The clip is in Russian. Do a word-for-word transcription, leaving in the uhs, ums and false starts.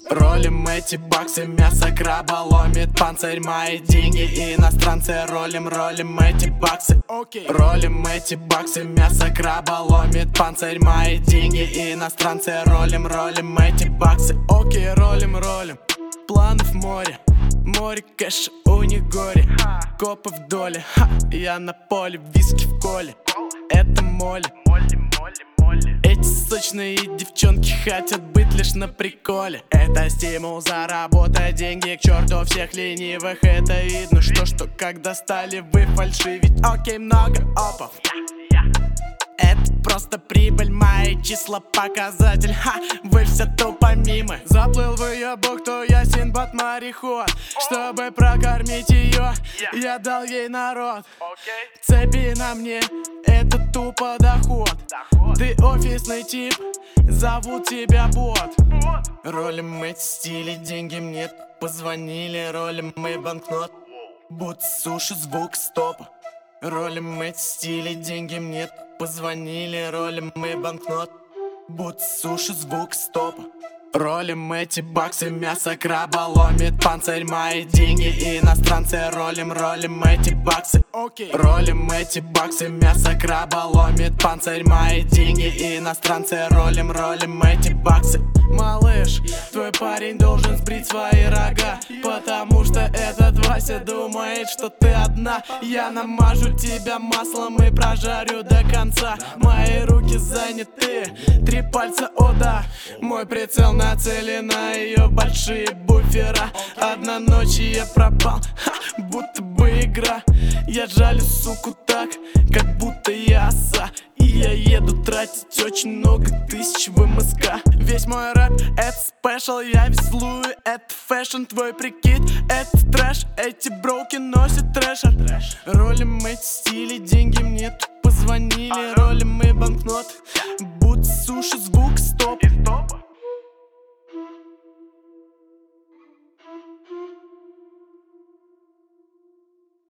Ролим эти баксы, мясо краба ломит панцирь. Мои деньги иностранцы, ролим, ролим эти баксы. Ролим эти баксы, мясо краба ломит панцирь. Мои деньги иностранцы, ролим, ролим эти баксы. Окей, ролим, ролим, планы в море. Море кэша, у них горе. Копы в доле, ха, я на поле, виски в коле. Это моли. Эти сочные девчонки хотят быть лишь на приколе. Это стимул заработать деньги, к черту всех ленивых. Это видно, что что когда стали вы фальшивить. Окей, много опов. Это просто прибыль, мои числа показатель. Ха, вы все тупо мимо. Заплыл в ее бухту, я Синдбад мореход. Чтобы прокормить ее, я дал ей народ. Цепи на мне, это тупо доход. Ты офисный тип, зовут тебя бот. Ролим мы стили, деньги мне позвонили. Ролим мы банкнот, бут, суши, звук стопа. Ролим мы стили, деньги мне позвонили. Ролим мы банкнот, бут, суши, звук стопа. Ролим эти баксы, мясо краба ломит панцирь. Мои деньги иностранцы, ролим, ролим эти баксы. Ролим эти баксы, мясо краба ломит панцирь. Мои деньги иностранцы, ролим, ролим эти баксы. Малыш, твой парень должен сбрить свои рога, потому что этот Вася думает, что ты одна. Я намажу тебя маслом и прожарю до конца. Мои руки заняты, три пальца, о да. Мой прицел нацелен на ее большие буфера. Одна ночь и я пропал, ха, будто бы игра. Я жалю суку так, как будто я оса. И я еду тратить очень много тысяч в МСК. Весь мой рэп это спешл, я весь злую, это фэшн. Твой прикид это трэш, эти броуки носят трэшер. Ролим эти стили, деньги мне тут позвонили. Ролим мы банкнот, бут, суши, звук, стоп.